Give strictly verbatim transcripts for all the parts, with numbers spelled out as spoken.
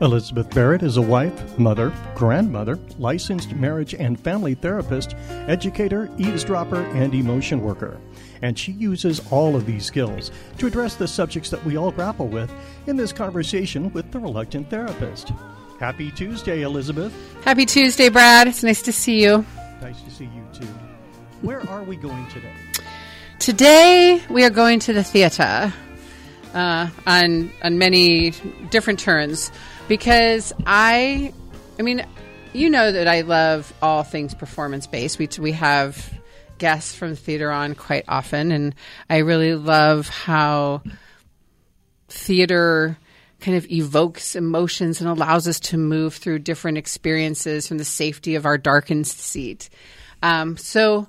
Elizabeth Barrett is a wife, mother, grandmother, licensed marriage and family therapist, educator, eavesdropper, and emotion worker. And she uses all of these skills to address the subjects that we all grapple with in this conversation with the Reluctant Therapist. Happy Tuesday, Elizabeth. Happy Tuesday, Brad. It's nice to see you. Nice to see you, too. Where are we going today? Today, we are going to the theater uh, on on many different turns. Because I, I mean, you know that I love all things performance-based. We we have guests from the theater on quite often, and I really love how theater kind of evokes emotions and allows us to move through different experiences from the safety of our darkened seat. Um, so,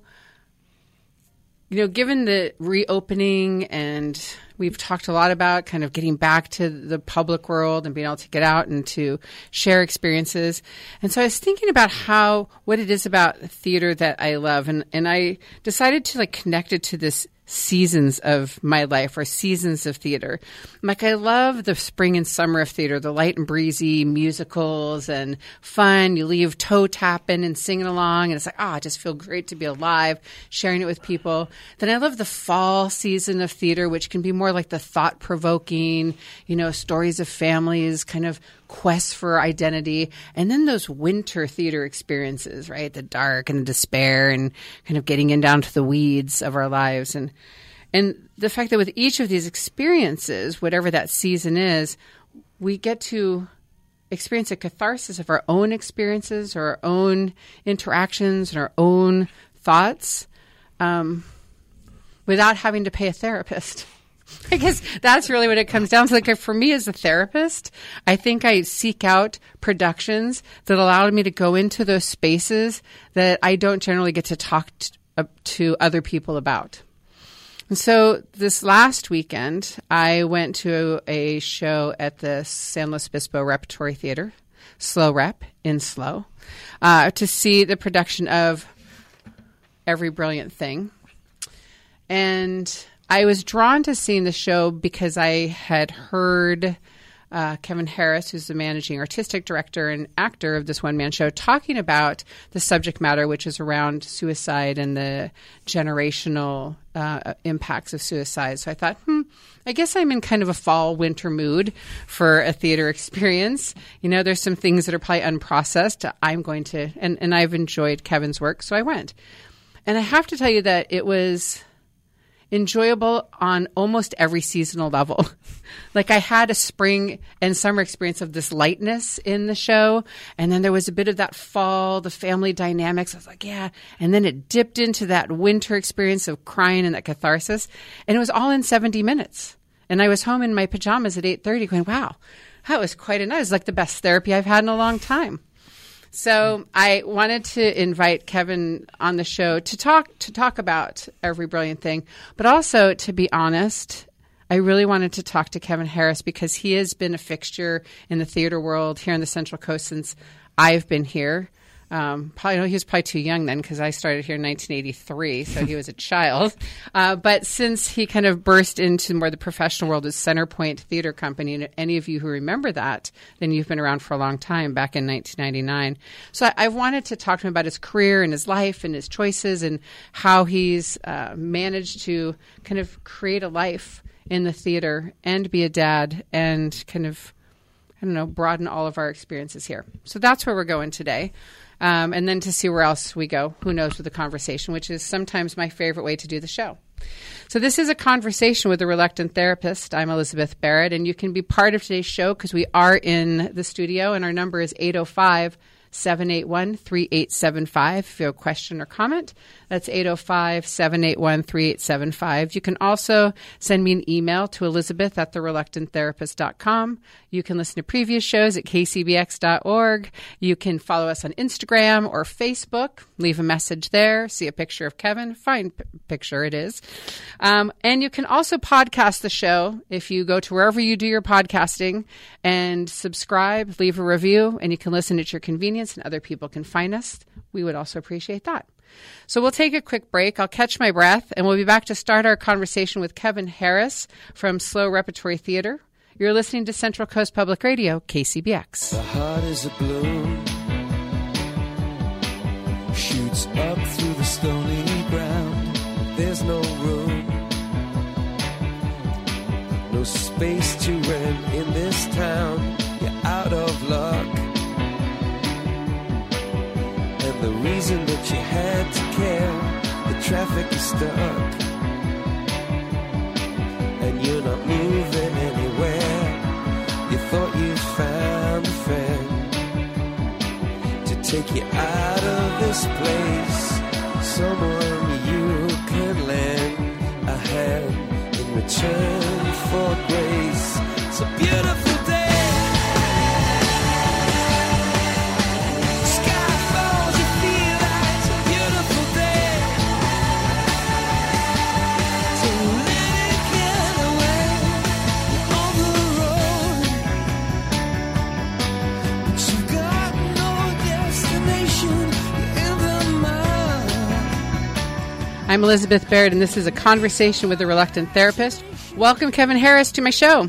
you know, given the reopening, and we've talked a lot about kind of getting back to the public world and being able to get out and to share experiences. And so I was thinking about how, what it is about theater that I love. And, and I decided to like connect it to this seasons of my life, or seasons of theater. Like, I love the spring and summer of theater, the light and breezy musicals and fun. You leave toe tapping and singing along, and it's like, oh, I just feel great to be alive, sharing it with people. Then I love the fall season of theater, which can be more like the thought-provoking, you know, stories of families, kind of quests for identity. And then those winter theater experiences, right? The dark and the despair and kind of getting in down to the weeds of our lives. And and the fact that with each of these experiences, whatever that season is, we get to experience a catharsis of our own experiences or our own interactions and our own thoughts um, without having to pay a therapist. I guess that's really what it comes down to. Like, for me as a therapist, I think I seek out productions that allow me to go into those spaces that I don't generally get to talk to, uh, to other people about. And so this last weekend, I went to a show at the San Luis Obispo Repertory Theater, Slow Rep in Slow, uh, to see the production of Every Brilliant Thing. And I was drawn to seeing the show because I had heard uh, Kevin Harris, who's the managing artistic director and actor of this one-man show, talking about the subject matter, which is around suicide and the generational uh, impacts of suicide. So I thought, hmm, I guess I'm in kind of a fall-winter mood for a theater experience. You know, there's some things that are probably unprocessed. I'm going to, and, and I've enjoyed Kevin's work, so I went. And I have to tell you that it was enjoyable on almost every seasonal level. Like, I had a spring and summer experience of this lightness in the show, and then there was a bit of that fall, the family dynamics. I was like, yeah. And then it dipped into that winter experience of crying and that catharsis, and it was all in seventy minutes. And I was home in my pajamas at eight thirty going, wow, that was quite a night. It was like the best therapy I've had in a long time. So I wanted to invite Kevin on the show to talk to talk about Every Brilliant Thing, but also, to be honest, I really wanted to talk to Kevin Harris because he has been a fixture in the theater world here on the Central Coast since I've been here. Um, probably, no, he was probably too young then because I started here in nineteen eighty-three, so he was a child. Uh, but since he kind of burst into more the professional world as Centerpoint Theater Company, and any of you who remember that, then you've been around for a long time, back in nineteen ninety-nine. So I, I wanted to talk to him about his career and his life and his choices and how he's uh, managed to kind of create a life in the theater and be a dad and kind of, I don't know, broaden all of our experiences here. So that's where we're going today. Um, and then to see where else we go, who knows, with the conversation, which is sometimes my favorite way to do the show. So this is a conversation with a reluctant therapist. I'm Elizabeth Barrett, and you can be part of today's show because we are in the studio, and our number is eight oh five, seven eight one, three eight seven five. If you have a question or comment, that's eight oh five, seven eight one, three eight seven five. You can also send me an email to elizabeth at the reluctant therapist dot com. You can listen to previous shows at k c b x dot org. You can follow us on Instagram or Facebook. Leave a message there. See a picture of Kevin. Fine p- picture it is. Um, and you can also podcast the show if you go to wherever you do your podcasting and subscribe, leave a review, and you can listen at your convenience and other people can find us. We would also appreciate that. So we'll take a quick break. I'll catch my breath, and we'll be back to start our conversation with Kevin Harris from Slow Repertory Theater You're listening to Central Coast Public Radio, K C B X. The heart is a balloon, shoots up through the stony ground. There's no room, no space to rent in this town. You're out of luck, and the reason that you had to care, the traffic is stuck, and you're not moving anywhere. You thought you found a friend to take you out of this place, someone you could lend a hand in return for grace. It's a beautiful day. Sky falls, you feel like it's a beautiful day. So let it get away. You're on the road, but you've got no destination. You're in the mud. I'm Elizabeth Baird, and this is A Conversation with a Reluctant Therapist. Welcome, Kevin Harris, to my show.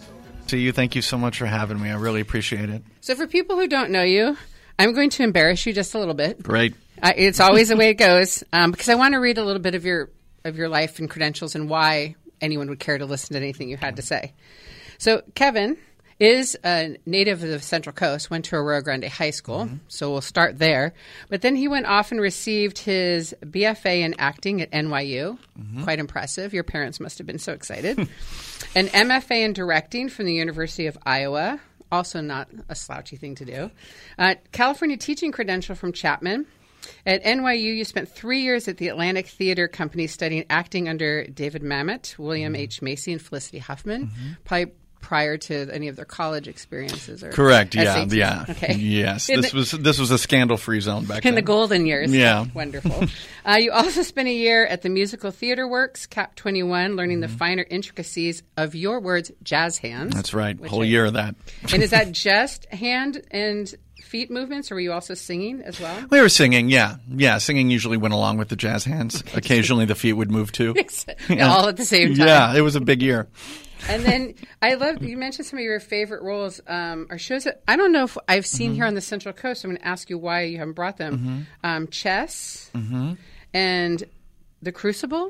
To you, thank you so much for having me. I really appreciate it. So for people who don't know you, I'm going to embarrass you just a little bit. Great. I, it's always the way it goes, um, because I want to read a little bit of your of your life and credentials and why anyone would care to listen to anything you had to say. So Kevin is a native of the Central Coast, went to Arroyo Grande High School, mm-hmm. so we'll start there. But then he went off and received his B F A in acting at N Y U. Mm-hmm. Quite impressive. Your parents must have been so excited. An M F A in directing from the University of Iowa. Also not a slouchy thing to do. Uh, California teaching credential from Chapman. At N Y U, you spent three years at the Atlantic Theater Company studying acting under David Mamet, William mm-hmm. H. Macy, and Felicity Huffman. Mm-hmm. Probably prior to any of their college experiences, or correct? S Yeah, A Ts. yeah. Okay. Yes, In this the, was this was a scandal-free zone back in then. In the golden years. Yeah, wonderful. uh, you also spent a year at the Musical Theater Works, Cap twenty-one, learning mm-hmm. the finer intricacies of your words, jazz hands. That's right. Whole I, year of that. And is that just hand and feet movements, or were you also singing as well? We were singing, yeah, yeah. Singing usually went along with the jazz hands. Occasionally, the feet would move too. yeah. All at the same time. Yeah, it was a big year. And then I love, you mentioned some of your favorite roles are um, shows that I don't know if I've seen mm-hmm. here on the Central Coast. So I'm going to ask you why you haven't brought them. Mm-hmm. Um, Chess mm-hmm. and The Crucible.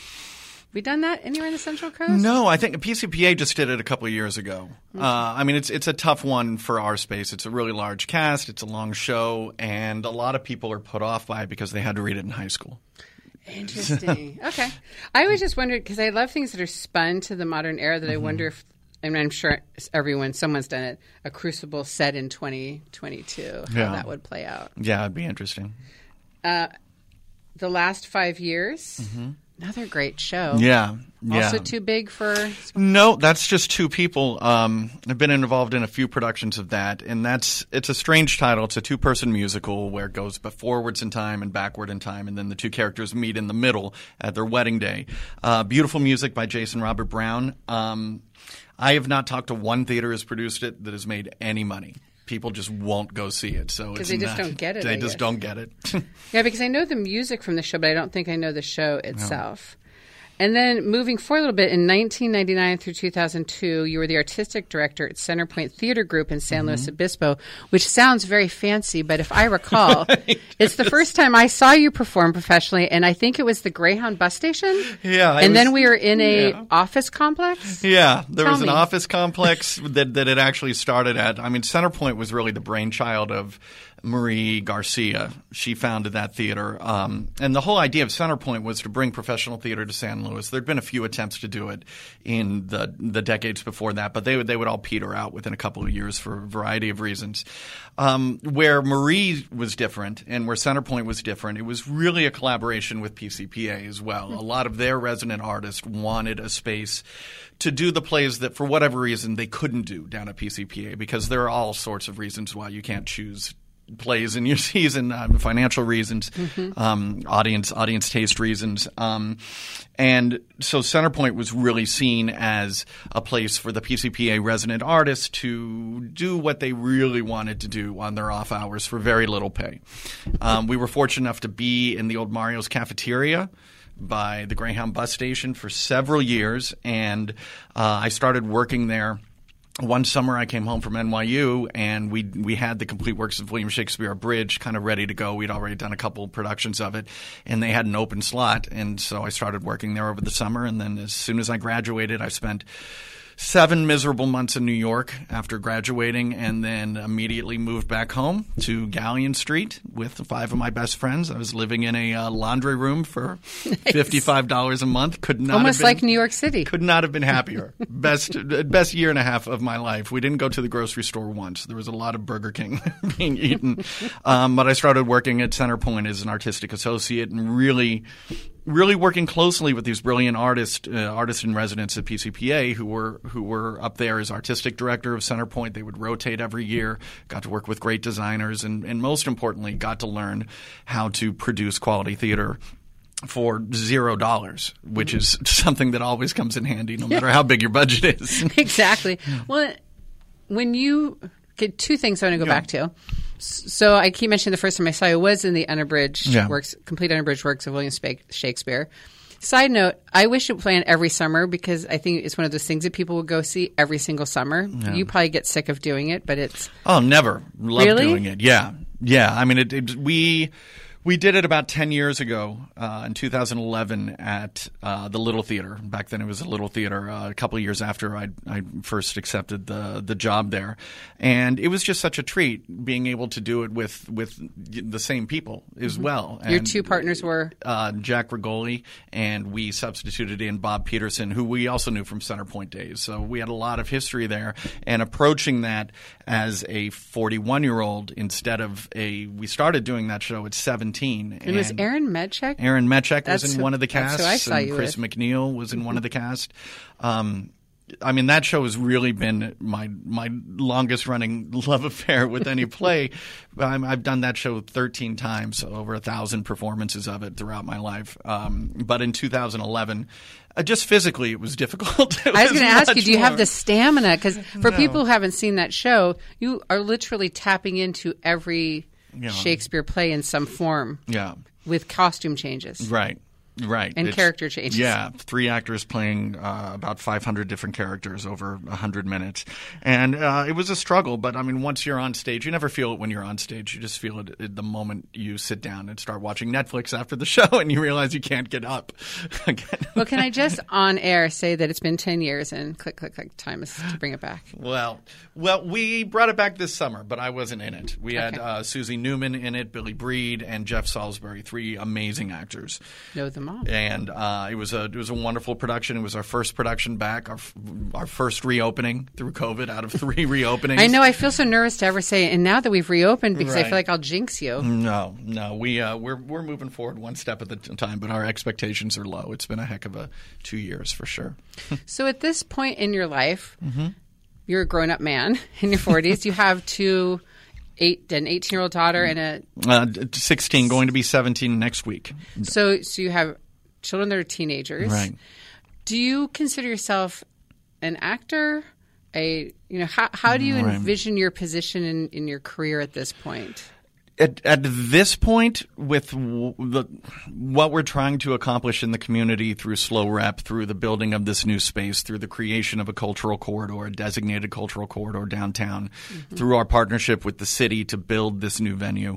Have we done that anywhere in the Central Coast? No, I think P C P A just did it a couple of years ago. Mm-hmm. Uh, I mean, it's it's a tough one for our space. It's a really large cast. It's a long show. And a lot of people are put off by it because they had to read it in high school. Interesting. Okay. I always just wondered, because I love things that are spun to the modern era, that mm-hmm. I wonder if, and I'm sure everyone, someone's done it, a Crucible set in twenty twenty-two, how yeah. that would play out. Yeah, it'd be interesting. Uh, the last five years, mm-hmm. another great show. Yeah. Yeah. Also too big for... No, that's just two people. Um, I've been involved in a few productions of that, and that's it's a strange title. It's a two-person musical where it goes forwards in time and backward in time, and then the two characters meet in the middle at their wedding day. Uh, beautiful music by Jason Robert Brown. Um, I have not talked to one theater has produced it that has made any money. People just won't go see it. So because they just not, don't get it. They I just guess. don't get it. Yeah, because I know the music from the show, but I don't think I know the show itself. No. And then moving forward a little bit, in nineteen ninety-nine through two thousand two, you were the artistic director at Centerpoint Theater Group in San mm-hmm. Luis Obispo, which sounds very fancy, but if I recall, it's the first time I saw you perform professionally, and I think it was the Greyhound bus station. Yeah. And was, then we were in a yeah. office complex. Yeah, there Tell was me. an office complex that, that it actually started at. I mean, Centerpoint was really the brainchild of Marie Garcia. She founded that theater. Um, and the whole idea of Centerpoint was to bring professional theater to San Luis. There had been a few attempts to do it in the the decades before that, but they would, they would all peter out within a couple of years for a variety of reasons. Um, where Marie was different and where Centerpoint was different, it was really a collaboration with P C P A as well. Mm-hmm. A lot of their resident artists wanted a space to do the plays that for whatever reason they couldn't do down at P C P A, because there are all sorts of reasons why you can't choose plays in your season, uh, financial reasons, mm-hmm. um, audience audience taste reasons. Um, and so Centerpoint was really seen as a place for the P C P A resident artists to do what they really wanted to do on their off hours for very little pay. Um, we were fortunate enough to be in the old Mario's cafeteria by the Greyhound bus station for several years, and uh, I started working there one summer I came home from N Y U and we we had the complete works of William Shakespeare Abridged kind of ready to go. We'd already done a couple of productions of it, and they had an open slot. And so I started working there over the summer. And then as soon as I graduated, I spent seven miserable months in New York after graduating, and then immediately moved back home to Galleon Street with five of my best friends. I was living in a uh, laundry room for nice. fifty-five dollars a month. Could not almost have been, like New York City. Could not have been happier. best best year and a half of my life. We didn't go to the grocery store once. There was a lot of Burger King being eaten, um, but I started working at Centerpoint as an artistic associate and really. Really working closely with these brilliant artists, uh, artists in residence at P C P A who were who were up there as artistic director of Centerpoint. They would rotate every year. Got to work with great designers, and, and most importantly, got to learn how to produce quality theater for zero dollars, which is something that always comes in handy, no matter how big your budget is. Exactly. Well, when you get two things I want to go Yeah. back to. So I keep mentioning the first time I saw you was in the unabridged Yeah. works, complete unabridged works of William Shakespeare. Side note, I wish it planned every summer because I think it's one of those things that people would go see every single summer. Yeah. You probably get sick of doing it, but it's Oh, never. Love Really? doing it. Yeah. Yeah. I mean, it, it, we we did it about ten years ago uh, in two thousand eleven at uh, the Little Theater. Back then it was a Little Theater uh, a couple of years after I I first accepted the the job there. And it was just such a treat being able to do it with, with the same people as well. your And, two partners were uh, Jack Rigoli, and we substituted in Bob Peterson, who we also knew from Centerpoint days. So we had a lot of history there. And approaching that as a forty-one-year-old instead of a – we started doing that show at seventeen. It was Aaron Medchek? Aaron Medchek was That's in who- one of the that's casts. who I saw and you Chris with. McNeil was in one of the cast. Um, I mean, that show has really been my my longest running love affair with any play. I'm, I've done that show thirteen times, over a thousand performances of it throughout my life. Um, but in two thousand eleven, uh, just physically, it was difficult. It I was going to ask you, much do you have more- the stamina? Because for No. people who haven't seen that show, you are literally tapping into every Yeah. Shakespeare play in some form Yeah, with costume changes. right. Right. And It's- character changes. Yeah. Three actors playing uh, about five hundred different characters over one hundred minutes. And uh, it was a struggle. But, I mean, once you're on stage, you never feel it when you're on stage. You just feel it at the moment you sit down and start watching Netflix after the show and you realize you can't get up again. Well, can I just on air say that it's been ten years and click, click, click, time is to bring it back. Well, well, we brought it back this summer, but I wasn't in it. We had Okay. uh, Susie Newman in it, Billy Breed, and Jeff Salisbury, three amazing actors. Know them all. And uh, it was a it was a wonderful production. It was our first production back, our f- our first reopening through COVID out of three reopenings. I know. I feel so nervous to ever say it. And now that we've reopened, because I Right. feel like I'll jinx you. No, no, we uh, we're we're moving forward one step at a time, but our expectations are low. It's been a heck of a two years for sure. So at this point in your life, Mm-hmm. you're a grown-up man in your forties. You have two, eight, an eighteen-year-old daughter and a Uh, sixteen, going to be seventeen next week. so so you have children that are teenagers. Right. Do you consider yourself an actor? A you know how how do you Right. envision your position in, in your career at this point? At, at this point, with w- the, what we're trying to accomplish in the community through Slow Rep, through the building of this new space, through the creation of a cultural corridor, a designated cultural corridor downtown, Mm-hmm. through our partnership with the city to build this new venue,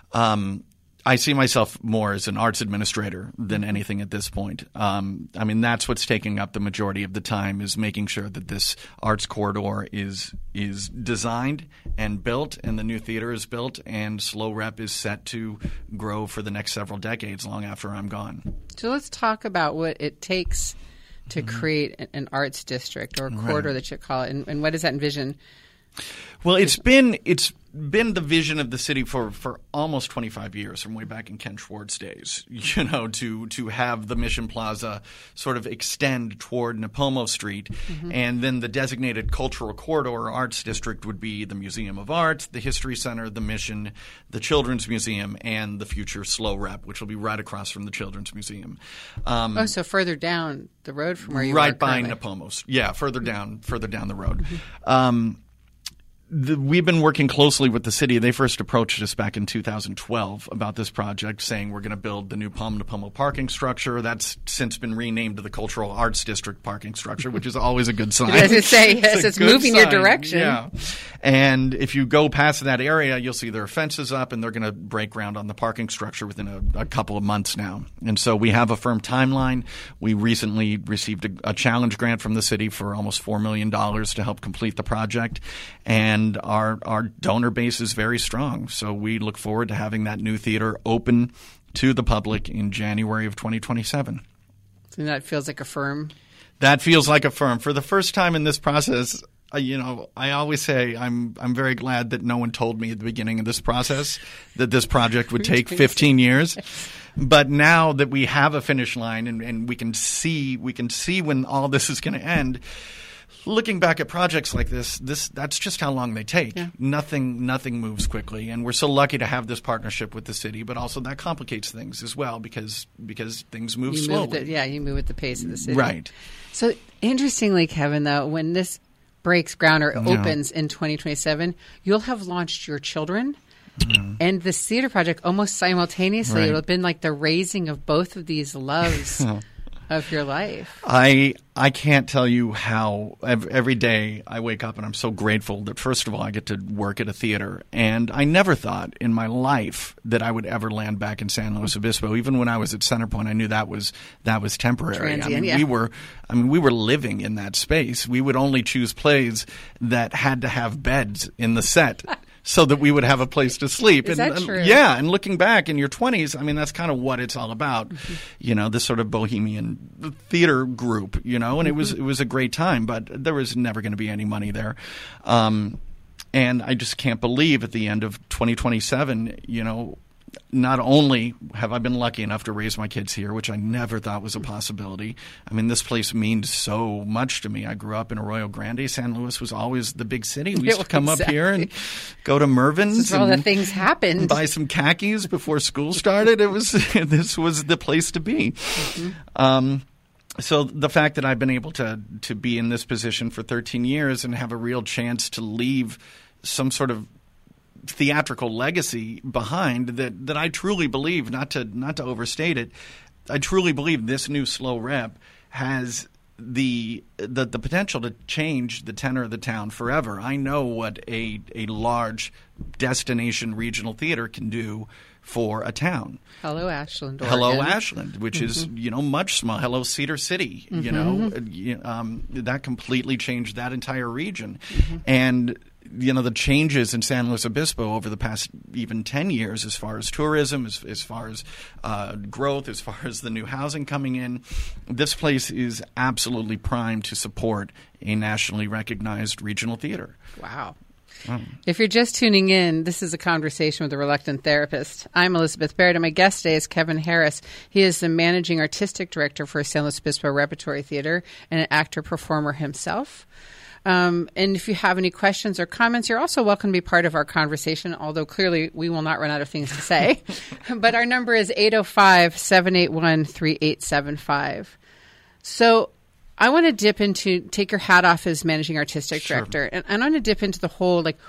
um, I see myself more as an arts administrator than anything at this point. Um, I mean, that's what's taking up the majority of the time, is making sure that this arts corridor is is designed and built, and the new theater is built, and Slow Rep is set to grow for the next several decades, long after I'm gone. So let's talk about what it takes to Mm-hmm. create an- an arts district or a corridor that you call it, and, and what does that envision? Well, it's been it's been the vision of the city for, for almost twenty-five years, from way back in Ken Schwartz days, you know, to to have the Mission Plaza sort of extend toward Napomo Street. Mm-hmm. And then the designated cultural corridor or arts district would be the Museum of Art, the History Center, the Mission, the Children's Museum, and the future Slow Rep, which will be right across from the Children's Museum. Um, Oh, so further down the road from where you right are by currently. Napomo. Yeah, further down, further down the road. Um, the, we've been working closely with the city. They first approached us back in two thousand twelve about this project, saying we're going to build the new Palm to Pummel parking structure. That's since been renamed to the Cultural Arts District parking structure, which is always a good sign. As I say, yes, it's, it's moving sign. your direction. Yeah. And if you go past that area, you'll see there are fences up, and they're going to break ground on the parking structure within a, a couple of months now. And so we have a firm timeline. We recently received a, a challenge grant from the city for almost four million dollars to help complete the project. And And our, our donor base is very strong. So we look forward to having that new theater open to the public in January of twenty twenty-seven. So that feels like a firm. That feels like a firm. For the first time in this process, uh, you know, I always say I'm I'm very glad that no one told me at the beginning of this process that this project would take fifteen years. But now that we have a finish line and, and we can see we can see when all this is going to end. Looking back at projects like this, this that's just how long they take. Yeah. Nothing nothing moves quickly, and we're so lucky to have this partnership with the city. But also that complicates things as well because because things move You slowly. move the, yeah, you move at the pace of the city. Right. So interestingly, Kevin, though, when this breaks ground or Yeah. opens in twenty twenty-seven, you'll have launched your children Mm-hmm. and this theater project almost simultaneously. Right. It'll have been like the raising of both of these loves of your life. I I can't tell you how ev- every day I wake up and I'm so grateful that first of all I get to work at a theater, and I never thought in my life that I would ever land back in San Luis Obispo. Even when I was at Centerpoint, I knew that was that was temporary. Transient, I mean, yeah. we were I mean we were living in that space. We would only choose plays that had to have beds in the set. So that we would have a place to sleep. Is and, that and- true? Yeah, and looking back in your twenties, I mean, that's kind of what it's all about. Mm-hmm. You know, this sort of bohemian theater group. You know, and mm-hmm. it was it was a great time, but there was never going to be any money there. Um, and I just can't believe at the end of twenty twenty-seven, you know. Not only have I been lucky enough to raise my kids here, which I never thought was a possibility. I mean, this place means so much to me. I grew up in Arroyo Grande. San Luis was always the big city. We used to come Exactly. up here and go to Mervin's. This is where all the and things happened. Buy some khakis before school started. It was this was the place to be. Mm-hmm. Um, so the fact that I've been able to to be in this position for thirteen years and have a real chance to leave some sort of theatrical legacy behind that, that I truly believe, not to not to overstate it, I truly believe this new Slow Rep has the, the the potential to change the tenor of the town forever. I know what a a large destination regional theater can do for a town. Hello, Ashland. Oregon. Hello, Ashland, which Mm-hmm. is, you know, much small. Hello, Cedar City, Mm-hmm. you know. You- Um, that completely changed that entire region. Mm-hmm. And, you know, the changes in San Luis Obispo over the past even ten years as far as tourism, as, as far as uh, growth, as far as the new housing coming in, this place is absolutely primed to support a nationally recognized regional theater. Wow. If you're just tuning in, this is a conversation with a reluctant therapist. I'm Elizabeth Barrett, and my guest today is Kevin Harris. He is the managing artistic director for San Luis Obispo Repertory Theater and an actor-performer himself. Um, and if you have any questions or comments, you're also welcome to be part of our conversation, although clearly we will not run out of things to say. But our number is eight oh five, seven eight one, three eight seven five. So I want to dip into, take your hat off as managing artistic Sure. director, and, and I want to dip into the whole, like,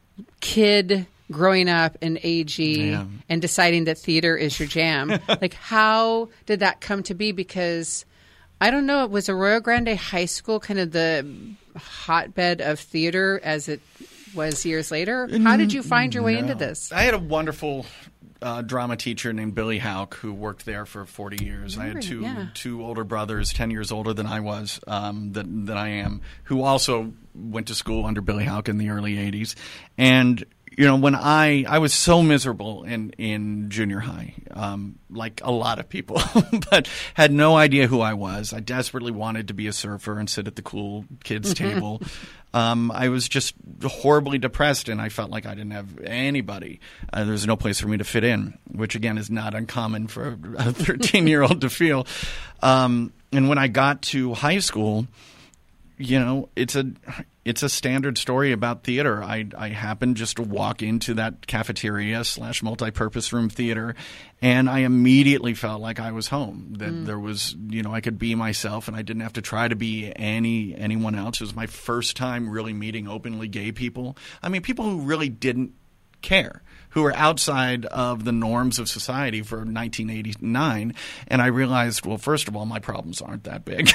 kid growing up in A G Yeah. and deciding that theater is your jam. Like, how did that come to be? Because I don't know, was Arroyo Grande High School kind of the hotbed of theater as it was years later? How did you find your way into this? I had a wonderful uh, drama teacher named Billy Hauk who worked there for forty years. I had Really? two Yeah. two older brothers, ten years older than I was, um, that that I am, who also went to school under Billy Hauk in the early eighties. And you know, when I I was so miserable in in junior high, um, like a lot of people, but had no idea who I was. I desperately wanted to be a surfer and sit at the cool kids' table. Um, I was just horribly depressed, and I felt like I didn't have anybody. Uh, there was no place for me to fit in, which again is not uncommon for a thirteen-year-old to feel. Um, and when I got to high school, you know, it's a it's a standard story about theater. I I happened just to walk into that cafeteria slash multi-purpose room theater, and I immediately felt like I was home. That mm. there was, you know, I could be myself, and I didn't have to try to be any anyone else. It was my first time really meeting openly gay people. I mean, people who really didn't care, who were outside of the norms of society for nineteen eighty-nine. And I realized, well, first of all, my problems aren't that big.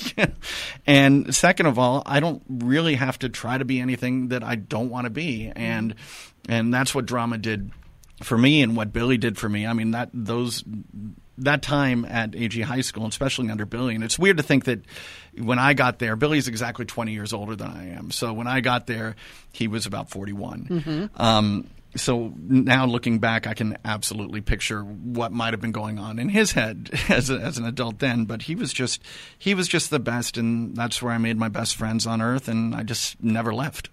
And second of all, I don't really have to try to be anything that I don't want to be. And and that's what drama did for me and what Billy did for me. I mean, that those that time at A G High School, especially under Billy, and it's weird to think that when I got there, Billy's exactly twenty years older than I am. So when I got there, he was about forty-one. Mm-hmm. Um, so now looking back, I can absolutely picture what might have been going on in his head as a, as an adult then. But he was just he was just the best, and that's where I made my best friends on earth, and I just never left.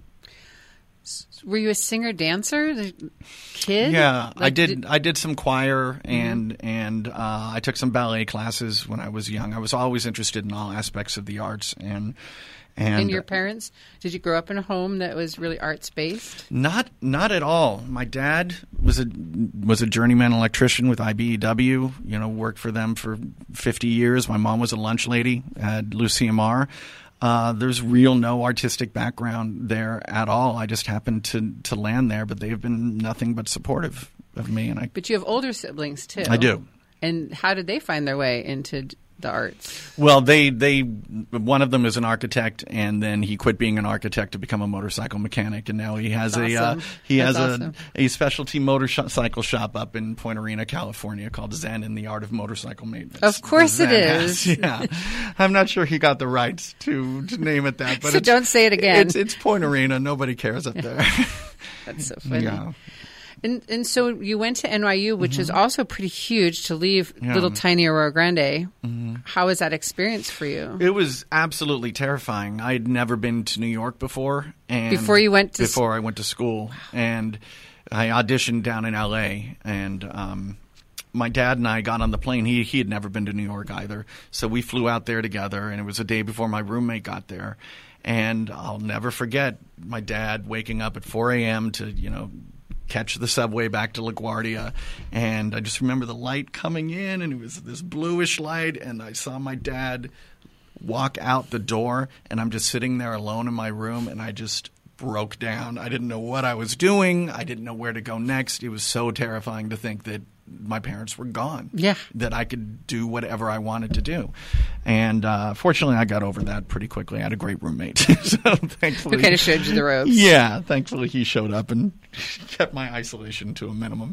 Were you a singer dancer, the kid? Yeah, like, I did, did. I did some choir and mm-hmm. and uh, I took some ballet classes when I was young. I was always interested in all aspects of the arts. And and, and your parents? Did you grow up in a home that was really arts based? Not not at all. My dad was a was a journeyman electrician with I B E W. You know, worked for them for fifty years. My mom was a lunch lady at Lucia Mar. Uh, there's real no artistic background there at all. I just happened to, to land there, but they've been nothing but supportive of me. And I. But you have older siblings too. I do. And how did they find their way into the arts? Well, they they one of them is an architect, and then he quit being an architect to become a motorcycle mechanic, and now he has That's a awesome. uh, he That's has awesome. a, a specialty motorcycle shop up in Point Arena, California, called Zen in the Art of Motorcycle Maintenance. Of course Zen it has, is. Yeah, I'm not sure he got the rights to, to name it that, but so it's, don't say it again. It's, it's Point Arena. Nobody cares up there. That's so funny. Yeah. And and so you went to N Y U, which mm-hmm. is also pretty huge, to leave Yeah. little tiny Aurora Grande. Mm-hmm. How was that experience for you? It was absolutely terrifying. I had never been to New York before. And Before you went to Before I went to school. And I auditioned down in L A. And um, my dad and I got on the plane. He, he had never been to New York either. So we flew out there together, and it was a day before my roommate got there. And I'll never forget my dad waking up at four a.m. to, you know, catch the subway back to LaGuardia, and I just remember the light coming in, and it was this bluish light, and I saw my dad walk out the door, and I'm just sitting there alone in my room, and I just broke down. I didn't know what I was doing. I didn't know where to go next. It was so terrifying to think that my parents were gone. Yeah. That I could do whatever I wanted to do. And uh, fortunately, I got over that pretty quickly. I had a great roommate. So thankfully. Who kind of showed you the ropes. Yeah. Thankfully, he showed up and kept my isolation to a minimum.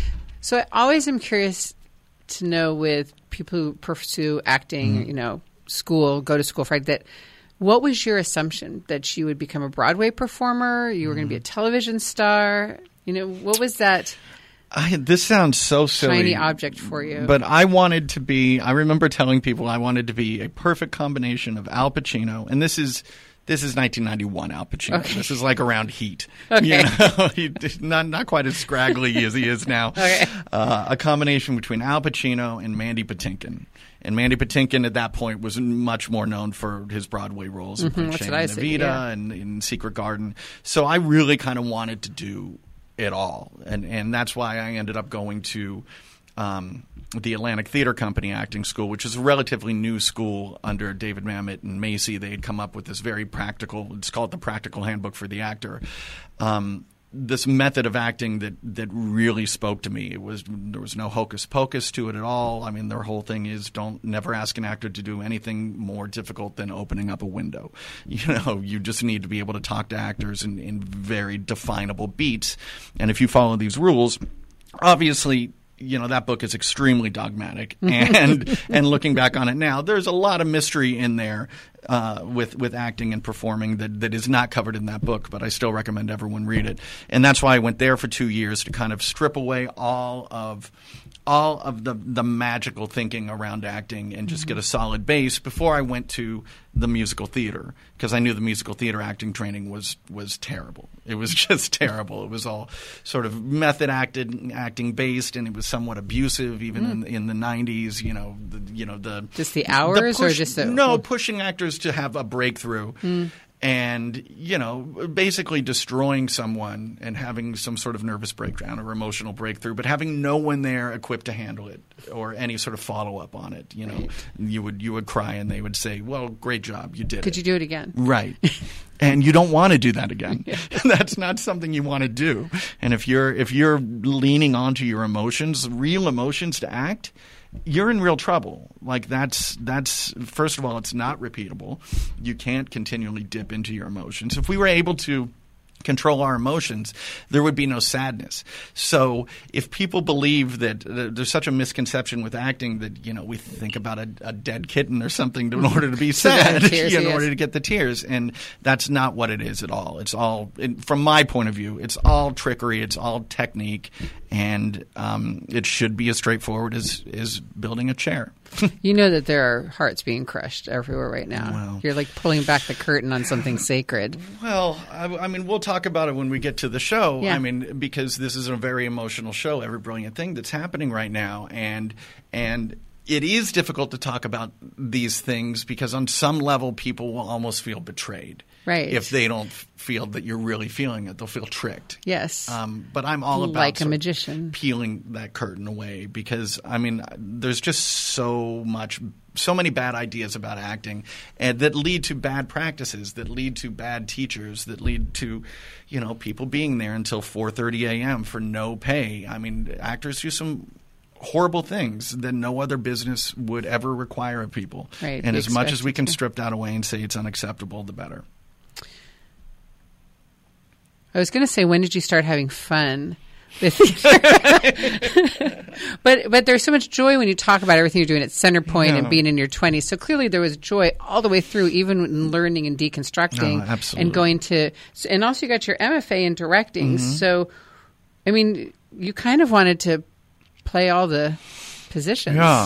So I always am curious to know, with people who pursue acting, mm-hmm. you know, school, go to school for that. What was your assumption? That you would become a Broadway performer? You were mm-hmm. going to be a television star? You know, what was that? I, this sounds so silly. Shiny object for you. But I wanted to be, I remember telling people I wanted to be a perfect combination of Al Pacino, and this is this is nineteen ninety-one Al Pacino. Okay. This is like around Heat. Okay. You know, he, not, not quite as scraggly as he is now. Okay. Uh, a combination between Al Pacino and Mandy Patinkin. And Mandy Patinkin at that point was much more known for his Broadway roles mm-hmm, in that's Shane what I and said, Evita yeah. and in Secret Garden. So I really kind of wanted to do it all, and and that's why I ended up going to um, the Atlantic Theater Company acting school, which is a relatively new school under David Mamet and Macy. They had come up with this very practical, it's called the Practical Handbook for the Actor, um, this method of acting that that really spoke to me. It was there was no hocus pocus to it at all. I mean, their whole thing is don't never ask an actor to do anything more difficult than opening up a window. You know, you just need to be able to talk to actors in, in very definable beats. And if you follow these rules, obviously, you know, that book is extremely dogmatic. And and looking back on it now, there's a lot of mystery in there uh, with with acting and performing that, that is not covered in that book, but I still recommend everyone read it. And that's why I went there for two years to kind of strip away all of all of the the magical thinking around acting and just mm-hmm. get a solid base before I went to the musical theater, because I knew the musical theater acting training was was terrible. It was just terrible. It was all sort of method acted, acting based, and it was somewhat abusive even mm. in, in the nineties. You know, the, you know the just the hours the push, or just the, no pushing actors to have a breakthrough. Mm. And, you know, basically destroying someone and having some sort of nervous breakdown or emotional breakthrough, but having no one there equipped to handle it or any sort of follow-up on it. You know, right. you would you would cry and they would say, well, great job, you did Could it. you do it again? Right. And you don't want to do that again. Yeah. That's not something you want to do. And if you're if you're leaning onto your emotions, real emotions to act, you're in real trouble. Like that's that's first of all, it's not repeatable. You can't continually dip into your emotions. If we were able to control our emotions, there would be no sadness. So if people believe that uh, there's such a misconception with acting that, you know, we think about a, a dead kitten or something in order to be sad, tears, in yes. order to get the tears. And that's not what it is at all. It's all, it, from my point of view, it's all trickery. It's all technique. And um, it should be as straightforward as, as building a chair. You know that there are hearts being crushed everywhere right now. Well, You're like pulling back the curtain on something sacred. Well, I, I mean, we'll talk about it when we get to the show. Yeah. I mean, because this is a very emotional show, every brilliant thing that's happening right now. And and it is difficult to talk about these things because on some level people will almost feel betrayed. Right. If they don't feel that you're really feeling it, they'll feel tricked. Yes. Um, but I'm all about like a magician peeling that curtain away because, I mean, there's just so much, so many bad ideas about acting and that lead to bad practices, that lead to bad teachers, that lead to, you know, people being there until four thirty a.m. for no pay. I mean, actors do some horrible things that no other business would ever require of people. Right, and as much as we can strip that away and say it's unacceptable, the better. I was going to say, when did you start having fun with theater? but but there's so much joy when you talk about everything you're doing at Centerpoint yeah. and being in your twenties. So clearly there was joy all the way through, even in learning and deconstructing no, absolutely. and going to – and also you got your M F A in directing. Mm-hmm. So, I mean, you kind of wanted to play all the positions. Yeah.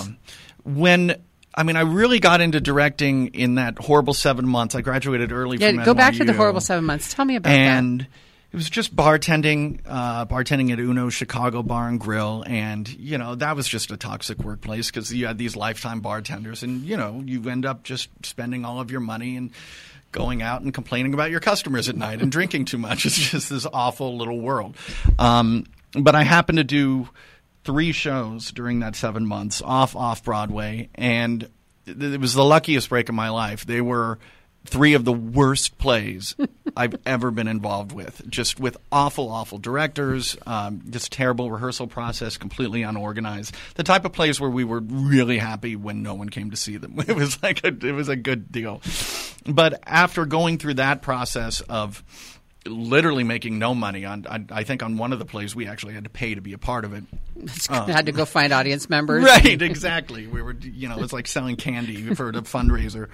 When – I mean, I really got into directing in that horrible seven months. I graduated early yeah, from go N Y U. back to the horrible seven months. Tell me about and that. It was just bartending, uh, bartending at Uno Chicago Bar and Grill. And, you know, that was just a toxic workplace because you had these lifetime bartenders. And, you know, you end up just spending all of your money and going out and complaining about your customers at night and drinking too much. It's just this awful little world. Um, but I happened to do three shows during that seven months off off Broadway, and it was the luckiest break of my life. They were three of the worst plays I've ever been involved with, just with awful, awful directors, um, just terrible rehearsal process, completely unorganized. The type of plays where we were really happy when no one came to see them. It was like a, it was a good deal. But after going through that process of literally making no money on, I, I think on one of the plays we actually had to pay to be a part of it. Um, had to go find audience members. Right, exactly. We were, you know, it's like selling candy for the fundraiser.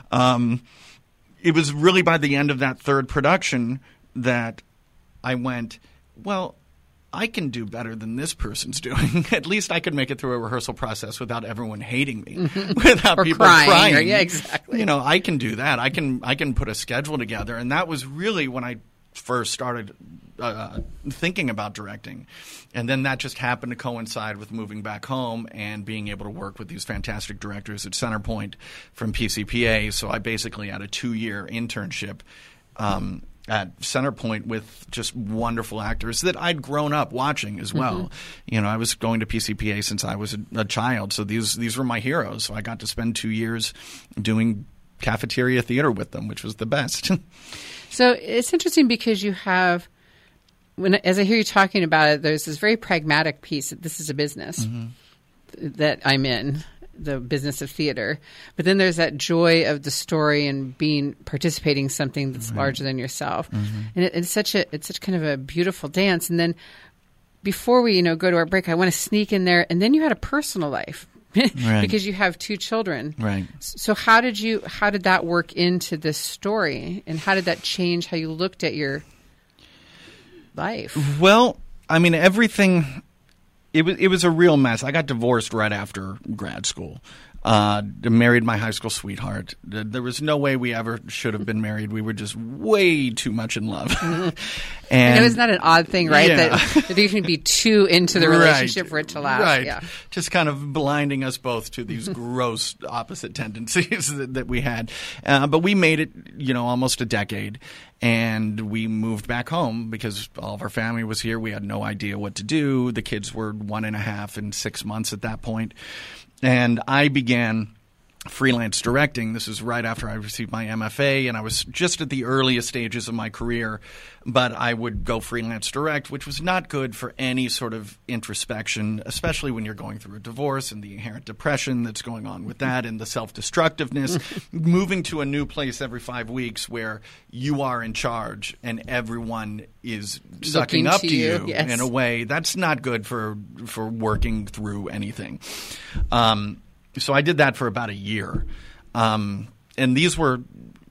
Um, it was really by the end of that third production that I went, well, I can do better than this person's doing. At least I could make it through a rehearsal process without everyone hating me, mm-hmm. without or people crying. crying. Or, yeah, exactly. You know, I can do that. I can I can put a schedule together, and that was really when I first started uh, thinking about directing. And then that just happened to coincide with moving back home and being able to work with these fantastic directors at Centerpoint from P C P A. So I basically had a two-year internship um, at Centerpoint with just wonderful actors that I'd grown up watching as well. Mm-hmm. You know, I was going to P C P A since I was a, a child, so these these were my heroes. So I got to spend two years doing cafeteria theater with them, which was the best. So it's interesting because you have, when as I hear you talking about it, there's this very pragmatic piece that this is a business mm-hmm. that I'm in, the business of theater. But then there's that joy of the story and being participating in something that's right. larger than yourself, mm-hmm. and it, it's such a it's such kind of a beautiful dance. And then before we you know go to our break, I want to sneak in there, and then you had a personal life. Right. Because you have two children. Right. So how did you how did that work into this story, and how did that change how you looked at your life? Well, I mean, everything it was it was a real mess. I got divorced right after grad school. Uh, married my high school sweetheart. There was no way we ever should have been married. We were just way too much in love. and and it's not an odd thing, right? Yeah. That, that you can be too into the relationship right. for it to last. Right. Yeah. Just kind of blinding us both to these gross opposite tendencies that, that we had. Uh, but we made it, you know, almost a decade. And we moved back home because all of our family was here. We had no idea what to do. The kids were one and a half and six months at that point. And I began freelance directing. This is right after I received my M F A, and I was just at the earliest stages of my career. But I would go freelance direct, which was not good for any sort of introspection, especially when you're going through a divorce and the inherent depression that's going on with that and the self-destructiveness. Moving to a new place every five weeks where you are in charge and everyone is sucking Looking up to to you, you, yes. in a way, that's not good for, for working through anything. Um, so I did that for about a year. Um, and these were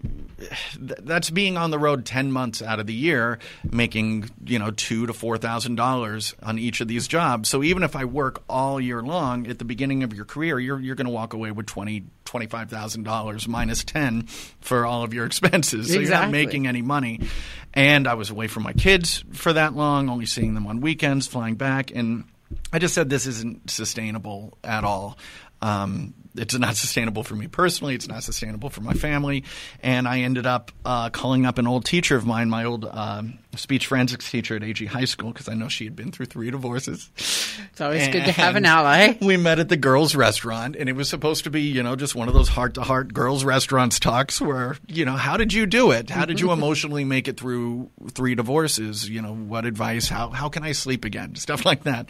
– that's being on the road ten months out of the year, making, you know, two to four thousand dollars on each of these jobs. So even if I work all year long, at the beginning of your career, you're you're going to walk away with twenty, twenty-five thousand dollars minus ten for all of your expenses. So Exactly. you're not making any money. And I was away from my kids for that long, only seeing them on weekends, flying back, and I just said this isn't sustainable at all. Um, it's not sustainable for me personally. It's not sustainable for my family. And I ended up uh, calling up an old teacher of mine, my old uh, speech forensics teacher at A G High School, because I know she had been through three divorces. It's always good to have an ally. We met at the girls' restaurant, and it was supposed to be, you know, just one of those heart-to-heart girls' restaurants talks where, you know, how did you do it? How did you emotionally make it through three divorces? You know, what advice? How how can I sleep again? Stuff like that.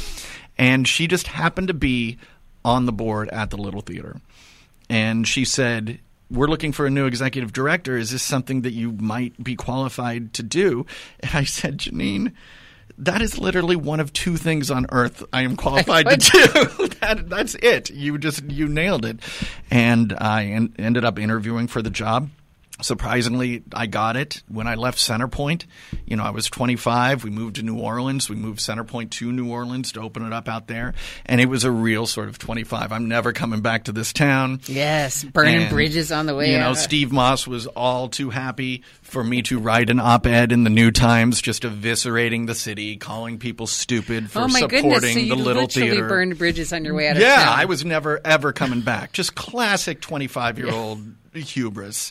And she just happened to be on the board at the Little Theater. And she said, we're looking for a new executive director. Is this something that you might be qualified to do? And I said, Janine, that is literally one of two things on earth I am qualified to do. that, that's it. You just you nailed it. And I en- ended up interviewing for the job. Surprisingly, I got it when I left Centerpoint. You know, I was twenty-five. We moved to New Orleans. We moved Centerpoint to New Orleans to open it up out there. And it was a real sort of twenty-five. I'm never coming back to this town. Yes, burning And, bridges on the way You know, out. Steve Moss was all too happy for me to write an op-ed in the New Times just eviscerating the city, calling people stupid for oh my supporting goodness! So you the Little literally Theater. burned bridges on your way out of Yeah, town. I was never, ever coming back. Just classic twenty-five-year-old hubris.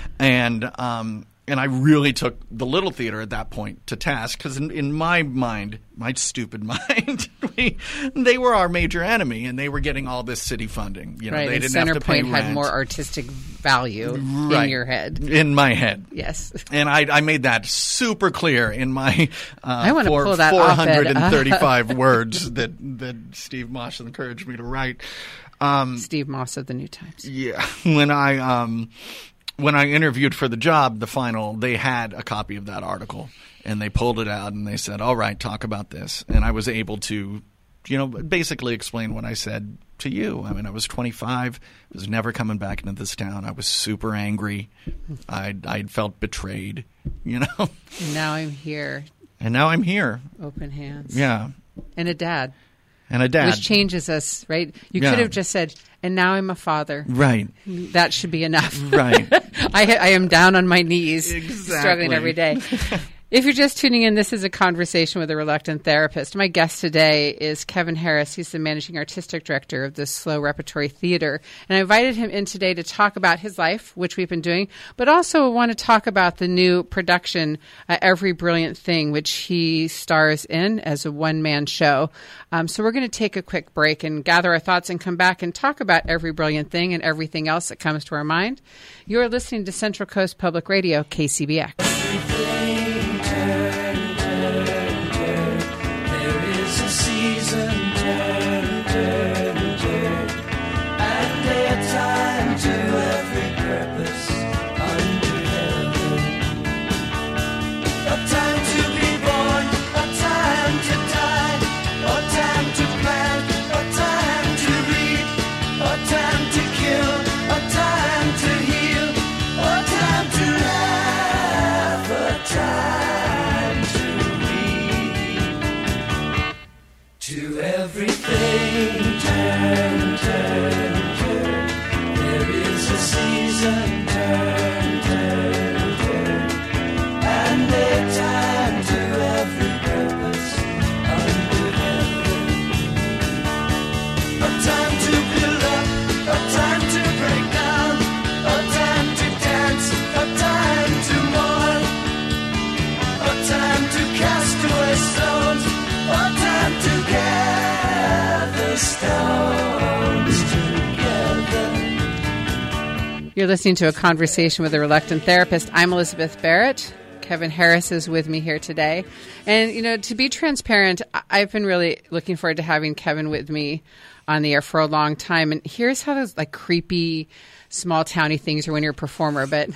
And um, and I really took the Little Theater at that point to task because in, in my mind, my stupid mind, we, they were our major enemy and they were getting all this city funding. You know, right, they and didn't have to pay Centerpoint rent. had more artistic value Right. in your head. In my head. Yes. And I, I made that super clear in my uh, I wanna four, pull that four op-ed hundred up. thirty-five words that, that Steve Moss encouraged me to write. Um, Steve Moss of the New Times. Yeah, when I um, when I interviewed for the job, the final, they had a copy of that article, and they pulled it out and they said, "All right, talk about this." And I was able to, you know, basically explain what I said to you. I mean, I was twenty-five, I was never coming back into this town. I was super angry. I I felt betrayed, you know. And now I'm here, And now I'm here. open hands. Yeah, And a dad. and a dad. Which changes us, right? You Yeah. could have just said, and now I'm a father. Right. That should be enough. Right. I, I am down on my knees, Exactly. struggling every day. If you're just tuning in, this is a conversation with a reluctant therapist. My guest today is Kevin Harris. He's the managing artistic director of the Slow Repertory Theater. And I invited him in today to talk about his life, which we've been doing, but also want to talk about the new production, uh, Every Brilliant Thing, which he stars in as a one-man show. Um, so we're going to take a quick break and gather our thoughts and come back and talk about Every Brilliant Thing and everything else that comes to our mind. You're listening to Central Coast Public Radio, K C B X. Time a time to build up, a time to break down, a time to dance, a time to mourn, a time to cast away stones, a time to gather stones together. You're listening to A Conversation with a Reluctant Therapist. I'm Elizabeth Barrett. Kevin Harris is with me here today. And, you know, to be transparent, I- I've been really looking forward to having Kevin with me on the air for a long time. And here's how those, like, creepy, small-towny things are when you're a performer. But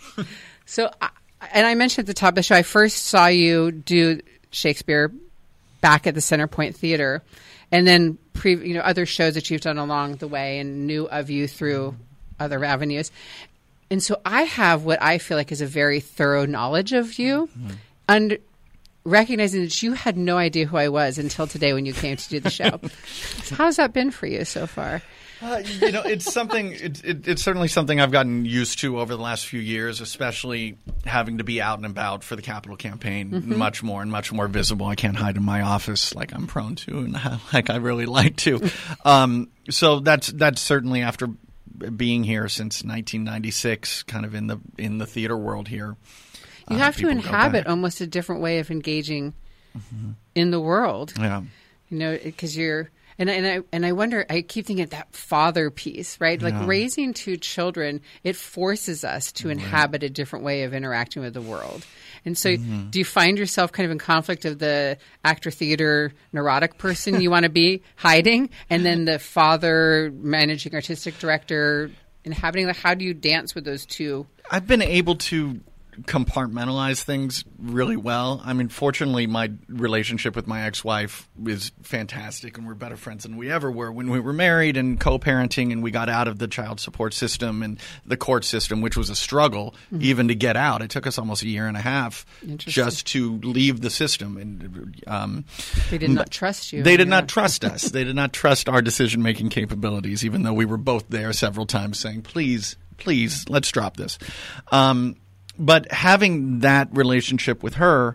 so, I, and I mentioned at the top of the show, I first saw you do Shakespeare back at the Centerpoint Theater. And then, pre- you know, other shows that you've done along the way and knew of you through other avenues. And so I have what I feel like is a very thorough knowledge of you, mm-hmm. and recognizing that you had no idea who I was until today when you came to do the show. So how's that been for you so far? Uh, you know, it's something. It, it, it's certainly something I've gotten used to over the last few years, especially having to be out and about for the Capitol campaign, mm-hmm. much more and much more visible. I can't hide in my office like I'm prone to, and like I really like to. um, so that's that's certainly after being here since nineteen ninety-six, kind of in the in the theater world here. You uh, have to inhabit almost a different way of engaging mm-hmm. in the world. Yeah, you know, because you're and and I and I wonder. I keep thinking of that father piece, right? Like yeah. raising two children, it forces us to right. inhabit a different way of interacting with the world. And so, mm-hmm. do you find yourself kind of in conflict of the actor, theater, neurotic person you want to be hiding, and then the father, managing artistic director, inhabiting? Like, how do you dance with those two? I've been able to compartmentalize things really well. I mean, fortunately, my relationship with my ex-wife is fantastic, and we're better friends than we ever were when we were married and co-parenting, and we got out of the child support system and the court system, which was a struggle mm-hmm. even to get out. It took us almost a year and a half just to leave the system. And um, they did not trust you. They did yeah. not trust us. They did not trust our decision-making capabilities, even though we were both there several times saying, please, please, let's drop this. Um But having that relationship with her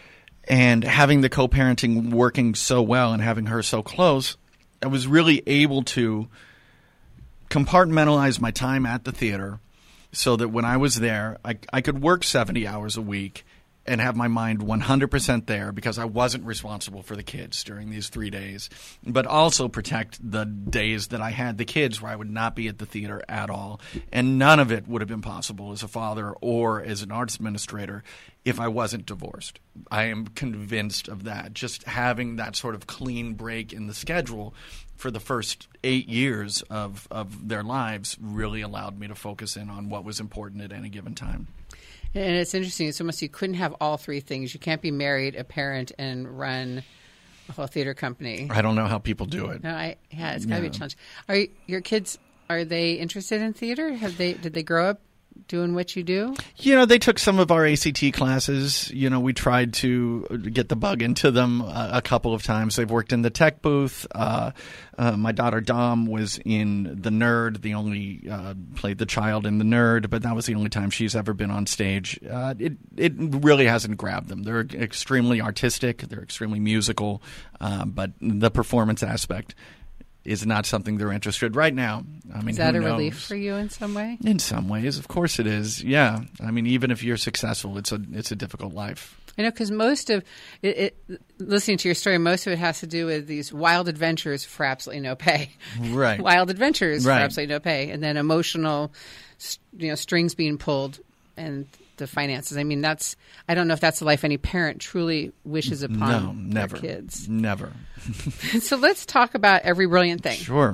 and having the co-parenting working so well and having her so close, I was really able to compartmentalize my time at the theater so that when I was there, I, I could work seventy hours a week and have my mind one hundred percent there because I wasn't responsible for the kids during these three days, but also protect the days that I had the kids where I would not be at the theater at all. And none of it would have been possible as a father or as an arts administrator if I wasn't divorced. I am convinced of that. Just having that sort of clean break in the schedule for the first eight years of, of their lives really allowed me to focus in on what was important at any given time. And it's interesting. It's almost you couldn't have all three things. You can't be married, a parent, and run a whole theater company. I don't know how people do it. No, I yeah, it's got to yeah. be a challenge. Are you, your kids? Are they interested in theater? Have they? Did they grow up doing what you do? You know, they took some of our A C T classes. You know, we tried to get the bug into them a, a couple of times. They've worked in the tech booth. Uh, uh, my daughter Dom was in The Nerd, the only uh, played the child in The Nerd, but that was the only time she's ever been on stage. Uh, it it really hasn't grabbed them. They're extremely artistic. They're extremely musical, uh, but the performance aspect is not something they're interested right now. I mean, is that who a knows? relief for you in some way? In some ways, of course it is. Yeah, I mean, even if you're successful, it's a it's a difficult life. I know, because most of it, it, listening to your story, most of it has to do with these wild adventures for absolutely no pay. Right. Wild adventures right. for absolutely no pay, and then emotional, you know, strings being pulled and the finances. I mean, that's I don't know if that's the life any parent truly wishes upon no, never, their kids. Never. So let's talk about Every Brilliant Thing. Sure.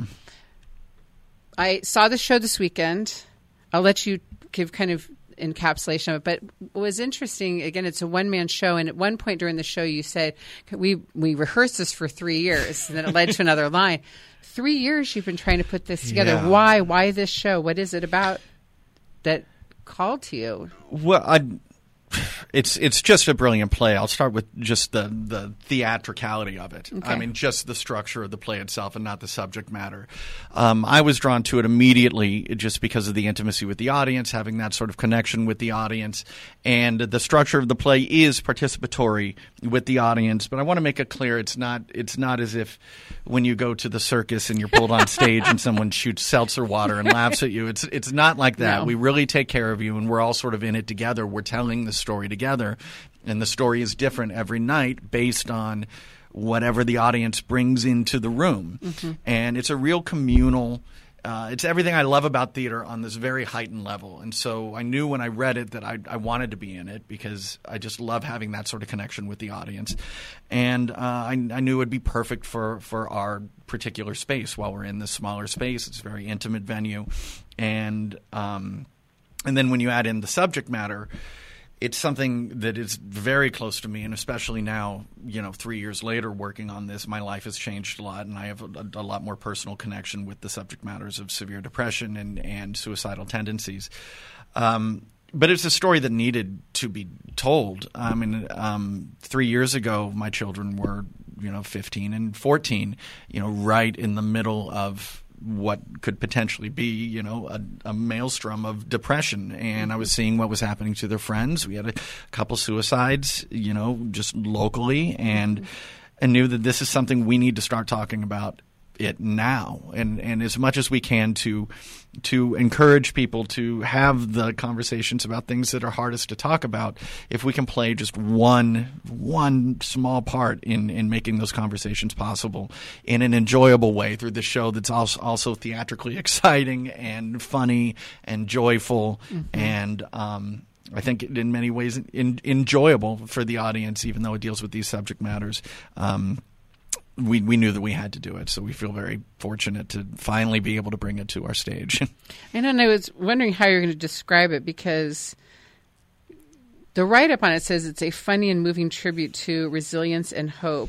I saw the show this weekend. I'll let you give kind of encapsulation of it. But what was interesting, again, it's a one-man show. And at one point during the show, you said, we, we rehearsed this for three years. And then it led to another line. Three years you've been trying to put this together. Yeah. Why? Why this show? What is it about that called to you? Well, I, It's it's just a brilliant play. I'll start with just the, the theatricality of it. Okay. I mean, just the structure of the play itself and not the subject matter. Um, I was drawn to it immediately just because of the intimacy with the audience, having that sort of connection with the audience. And the structure of the play is participatory with the audience. But I want to make it clear it's not it's not as if when you go to the circus and you're pulled on stage and someone shoots seltzer water and laughs at you. It's, it's not like that. No. We really take care of you, and we're all sort of in it together. We're telling the story together, and the story is different every night based on whatever the audience brings into the room. Mm-hmm. And it's a real communal uh, it's everything I love about theater on this very heightened level. And so I knew when I read it that I, I wanted to be in it because I just love having that sort of connection with the audience. And uh, I, I knew it would be perfect for, for our particular space while we're in this smaller space. It's a very intimate venue. And um, and then when you add in the subject matter, it's something that is very close to me, and especially now, you know, three years later working on this, my life has changed a lot, and I have a, a lot more personal connection with the subject matters of severe depression and, and suicidal tendencies. Um, but it's a story that needed to be told. I mean, um, three years ago, my children were, you know, fifteen and fourteen, you know, right in the middle of what could potentially be, you know, a, a maelstrom of depression. And I was seeing what was happening to their friends. We had a couple suicides, you know, just locally, and and knew that this is something we need to start talking about it now. And and as much as we can to to encourage people to have the conversations about things that are hardest to talk about, if we can play just one one small part in, in making those conversations possible in an enjoyable way through the show that's also, also theatrically exciting and funny and joyful mm-hmm. and um, I think in many ways in, enjoyable for the audience, even though it deals with these subject matters. Um, We we knew that we had to do it, so we feel very fortunate to finally be able to bring it to our stage. And then I was wondering how you're going to describe it, because the write-up on it says it's a funny and moving tribute to resilience and hope.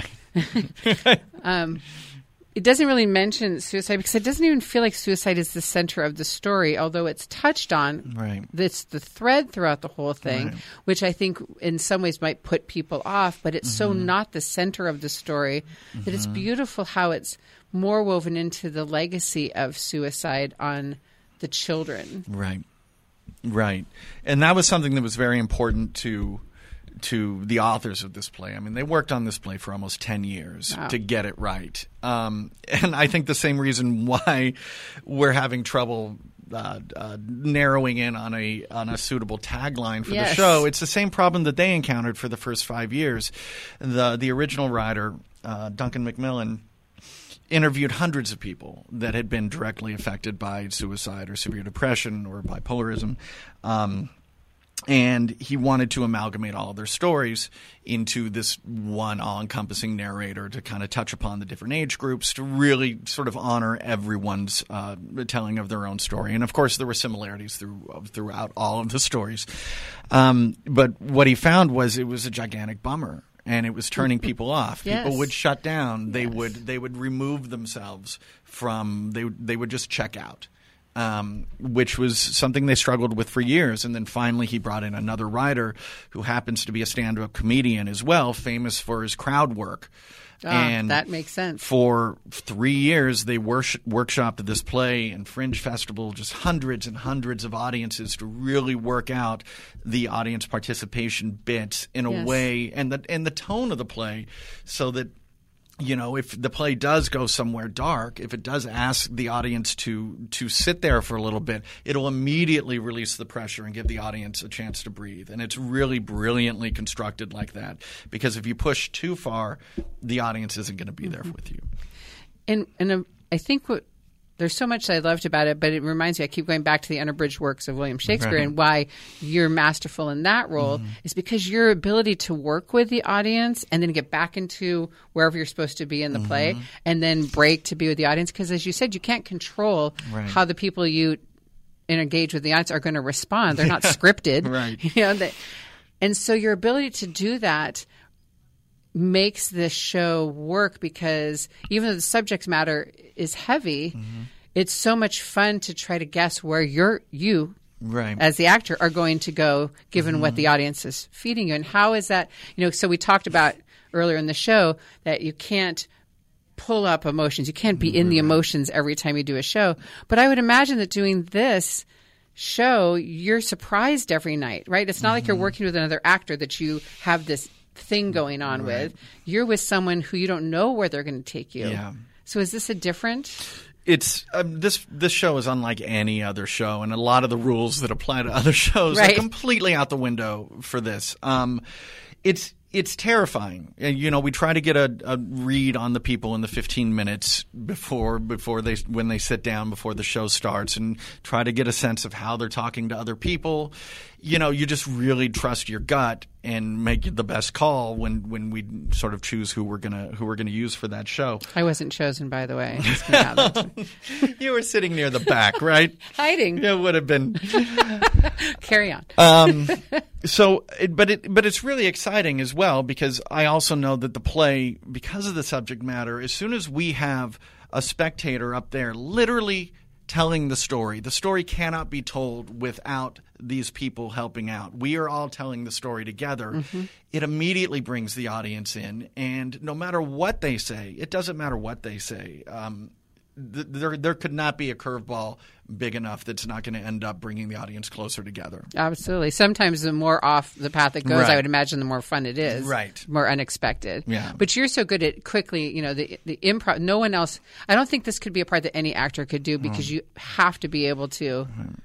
um, it doesn't really mention suicide because it doesn't even feel like suicide is the center of the story, although it's touched on. Right. It's the thread throughout the whole thing, right. which I think in some ways might put people off, but it's mm-hmm. so not the center of the story that mm-hmm. it's beautiful how it's more woven into the legacy of suicide on the children. Right. Right. And that was something that was very important to to the authors of this play. I mean, they worked on this play for almost ten years wow. to get it right. Um, and I think the same reason why we're having trouble uh, uh, narrowing in on a on a suitable tagline for yes. the show, it's the same problem that they encountered for the first five years. The, the original writer, uh, Duncan Macmillan, interviewed hundreds of people that had been directly affected by suicide or severe depression or bipolarism. Um And he wanted to amalgamate all of their stories into this one all-encompassing narrator to kind of touch upon the different age groups, to really sort of honor everyone's uh, telling of their own story. And, of course, there were similarities through, throughout all of the stories. Um, but what he found was it was a gigantic bummer. And it was turning people off. Yes. People would shut down. They yes. would they would remove themselves from they they would just check out. Um, which was something they struggled with for years. And then finally he brought in another writer who happens to be a stand-up comedian as well, famous for his crowd work. Oh, and that makes sense. For three years, they worsh- workshopped this play and Fringe Festival, just hundreds and hundreds of audiences to really work out the audience participation bits in a yes. way and the, and the tone of the play so that, you know, if the play does go somewhere dark, if it does ask the audience to to sit there for a little bit, it'll immediately release the pressure and give the audience a chance to breathe. And it's really brilliantly constructed like that, because if you push too far, the audience isn't going to be there mm-hmm. with you. And and um, I think what there's so much I loved about it, but it reminds me, I keep going back to the unabridged works of William Shakespeare right. and why you're masterful in that role mm-hmm. is because your ability to work with the audience and then get back into wherever you're supposed to be in the mm-hmm. play and then break to be with the audience. Because as you said, you can't control right. how the people you engage with the audience are going to respond. They're not yeah. scripted. Right. You know, they, and so your ability to do that makes this show work, because even though the subject matter is heavy, mm-hmm. it's so much fun to try to guess where you're, you, Right. as the actor are going to go given mm-hmm. what the audience is feeding you. And how is that, you know, so we talked about earlier in the show that you can't pull up emotions. You can't be in the emotions every time you do a show. But I would imagine that doing this show, you're surprised every night, right? It's not mm-hmm. like you're working with another actor that you have this thing going on right. with. You're with someone who you don't know where they're going to take you. Yeah. So is this a different... It's um, this this show is unlike any other show, and a lot of the rules that apply to other shows right. are completely out the window for this. Um, it's it's terrifying. And, you know, we try to get a, a read on the people in the fifteen minutes before before they when they sit down before the show starts, and try to get a sense of how they're talking to other people. You know, you just really trust your gut and make the best call when, when we sort of choose who we're gonna who we're gonna use for that show. I wasn't chosen, by the way. Just gonna have You were sitting near the back, right? Hiding. It would have been. Carry on. um, so, it, but it but it's really exciting as well, because I also know that the play, because of the subject matter, as soon as we have a spectator up there, literally telling the story. The story cannot be told without these people helping out. We are all telling the story together. Mm-hmm. It immediately brings the audience in, and no matter what they say, it doesn't matter what they say. Um, th- there, there could not be a curveball big enough that's not going to end up bringing the audience closer together. Absolutely. Sometimes the more off the path it goes, right. I would imagine the more fun it is. Right. More unexpected. Yeah. But you're so good at quickly, you know, the the improv. No one else. I don't think this could be a part that any actor could do, because oh. you have to be able to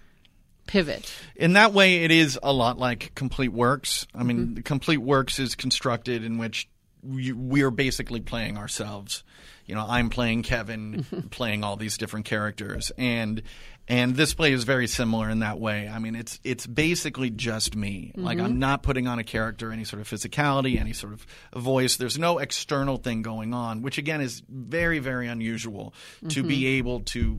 pivot. In that way, it is a lot like Complete Works. I mean, mm-hmm. Complete Works is constructed in which we, we are basically playing ourselves. You know, I'm playing Kevin, playing all these different characters, and and this play is very similar in that way. I mean, it's it's basically just me. Mm-hmm. Like, I'm not putting on a character, any sort of physicality, any sort of voice. There's no external thing going on, which again is very, very unusual mm-hmm. to be able to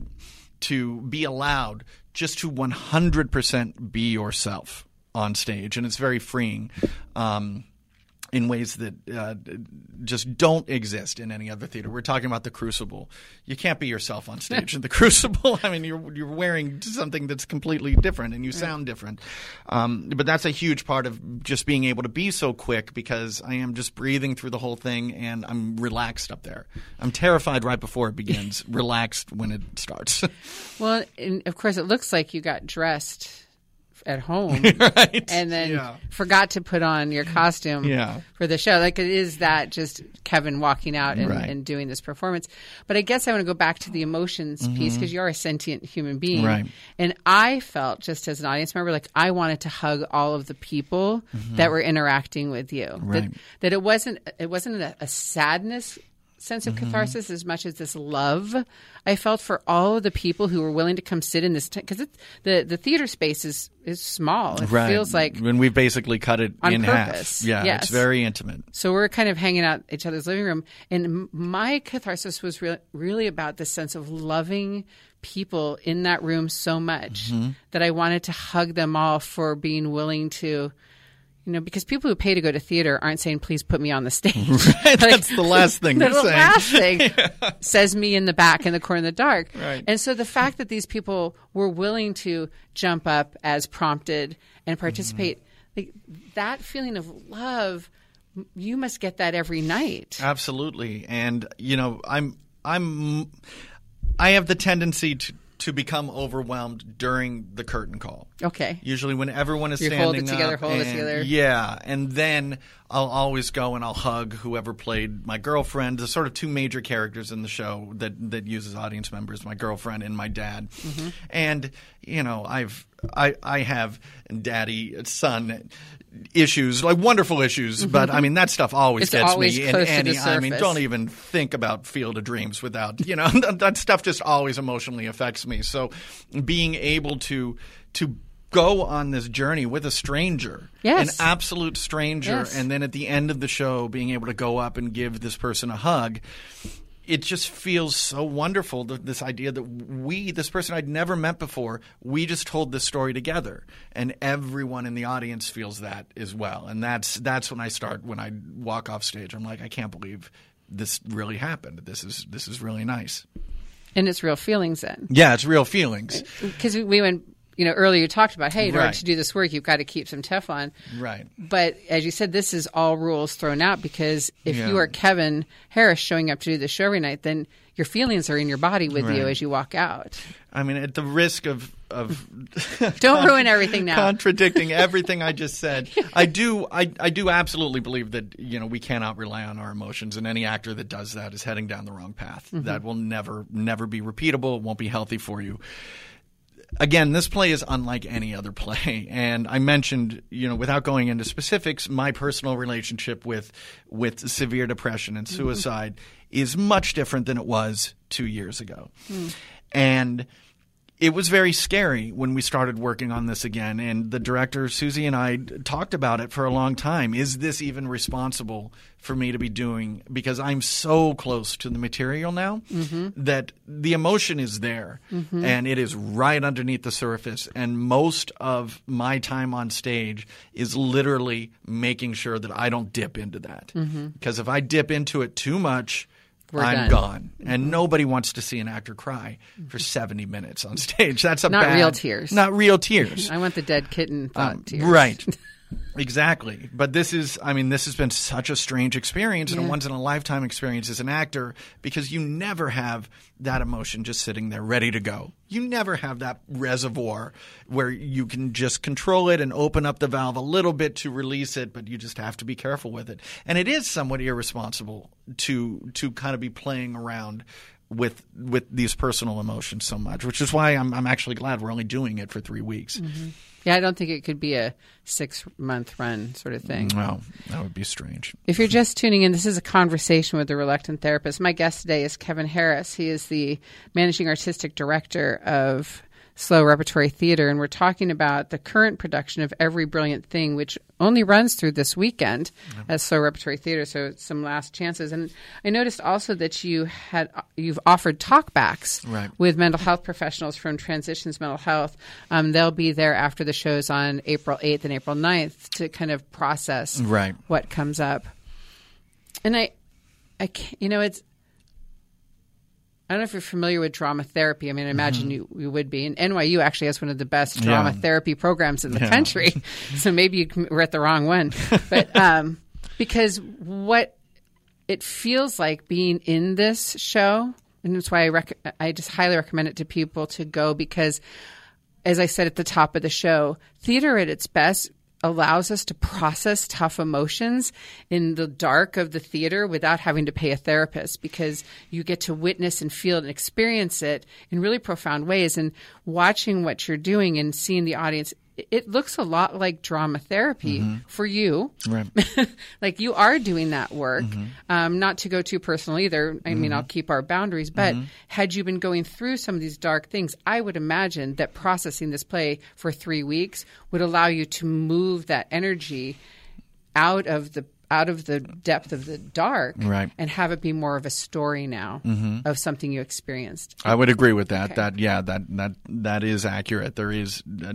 to be allowed just to one hundred percent be yourself on stage, and it's very freeing. Um, in ways that uh, just don't exist in any other theater. We're talking about The Crucible. You can't be yourself on stage in The Crucible. I mean, you're you're wearing something that's completely different, and you sound different. Um, but that's a huge part of just being able to be so quick, because I am just breathing through the whole thing, and I'm relaxed up there. I'm terrified right before it begins, relaxed when it starts. Well, and of course, it looks like you got dressed at home right. and then yeah. forgot to put on your costume yeah. for the show. Like, it is that just Kevin walking out and, right. and doing this performance. But I guess I want to go back to the emotions mm-hmm. piece, because you're a sentient human being. Right. And I felt, just as an audience member, like I wanted to hug all of the people mm-hmm. that were interacting with you. Right. That, that it wasn't it wasn't a, a sadness sense of mm-hmm. catharsis as much as this love I felt for all of the people who were willing to come sit in this, because t- the the theater space is is small. It right. feels like when we've basically cut it on in purpose. half. Yeah, yes. It's very intimate. So we're kind of hanging out each other's living room, and my catharsis was re- really about this sense of loving people in that room so much mm-hmm. that I wanted to hug them all for being willing to. You know, because people who pay to go to theater aren't saying, please put me on the stage. Right, like, that's the last thing they're the saying. The last thing yeah. says me in the back in the corner in the dark. Right. And so the fact that these people were willing to jump up as prompted and participate, mm-hmm. like, that feeling of love, you must get that every night. Absolutely. And, you know, I'm I'm I have the tendency to to become overwhelmed during the curtain call. Okay. Usually when everyone is you standing hold it together, up. hold and, it together. Yeah. And then I'll always go and I'll hug whoever played my girlfriend. There's sort of two major characters in the show that, that uses audience members, my girlfriend and my dad. Mm-hmm. And, you know, I've I, I have daddy son issues, like wonderful issues, mm-hmm. but I mean that stuff always it's gets always me. Close and to the I mean, surface. don't even think about Field of Dreams without, you know, that, that stuff just always emotionally affects me. So being able to to go on this journey with a stranger, yes. an absolute stranger, yes. and then at the end of the show being able to go up and give this person a hug. It just feels so wonderful, this idea that we, this person I'd never met before, we just told this story together. And everyone in the audience feels that as well. And that's that's when I start, when I walk off stage. I'm like, I can't believe this really happened. This is this is really nice. And it's real feelings then. Yeah, it's real feelings. Because we went you know, earlier you talked about, hey, in order Right. to do this work, you've got to keep some Teflon. Right. But as you said, this is all rules thrown out because if Yeah. you are Kevin Harris showing up to do the show every night, then your feelings are in your body with you Right. as you walk out. I mean, at the risk of of Don't ruin everything now. contradicting everything I just said, I do I, I do absolutely believe that, you know, we cannot rely on our emotions, and any actor that does that is heading down the wrong path. Mm-hmm. That will never never be repeatable. It won't be healthy for you. Again, this play is unlike any other play, and I mentioned, you know, without going into specifics, my personal relationship with with severe depression and suicide mm-hmm. is much different than it was two years ago, mm. and it was very scary when we started working on this again. And the director, Susie, and I talked about it for a long time. Is this even responsible for me to be doing? Because I'm so close to the material now mm-hmm. that the emotion is there mm-hmm. and it is right underneath the surface. And most of my time on stage is literally making sure that I don't dip into that. Mm-hmm. Because if I dip into it too much, We're I'm done. gone. Mm-hmm. And nobody wants to see an actor cry for seventy minutes on stage. That's a not bad, real tears. Not real tears. I want the dead kitten thought um, tears. Right. Exactly. But this is, I mean, this has been such a strange experience and yeah. a once in a lifetime experience as an actor, because you never have that emotion just sitting there ready to go. You never have that reservoir where you can just control it and open up the valve a little bit to release it, but you just have to be careful with it. And it is somewhat irresponsible to to kind of be playing around with with these personal emotions so much, which is why I'm I'm actually glad we're only doing it for three weeks. Mm-hmm. Yeah, I don't think it could be a six-month run sort of thing. No, that would be strange. If you're just tuning in, this is a conversation with the Reluctant Therapist. My guest today is Kevin Harris. He is the managing artistic director of Slow Repertory Theater, and we're talking about the current production of Every Brilliant Thing, which only runs through this weekend yep. as Slow Repertory Theater, so some last chances. And I noticed also that you had you've offered talkbacks right. with mental health professionals from Transitions Mental Health. Um, they'll be there after the shows on April eighth and April ninth to kind of process right. what comes up. And I, I can't, you know, it's. I don't know if you're familiar with drama therapy. I mean, I imagine mm-hmm. you, you would be. And N Y U actually has one of the best drama yeah. therapy programs in the yeah. country. So maybe you were at the wrong one. But um, because what it feels like being in this show, and that's why I, rec- I just highly recommend it to people to go, because as I said at the top of the show, theater at its best allows us to process tough emotions in the dark of the theater without having to pay a therapist, because you get to witness and feel and experience it in really profound ways. And watching what you're doing and seeing the audience, it looks a lot like drama therapy mm-hmm. for you. Right. Like you are doing that work. Mm-hmm. Um, not to go too personal either. I mm-hmm. mean, I'll keep our boundaries. But mm-hmm. had you been going through some of these dark things, I would imagine that processing this play for three weeks would allow you to move that energy out of the out of the depth of the dark right. and have it be more of a story now mm-hmm. of something you experienced. I would agree with that. Okay. That yeah, that that that is accurate. There is. Uh,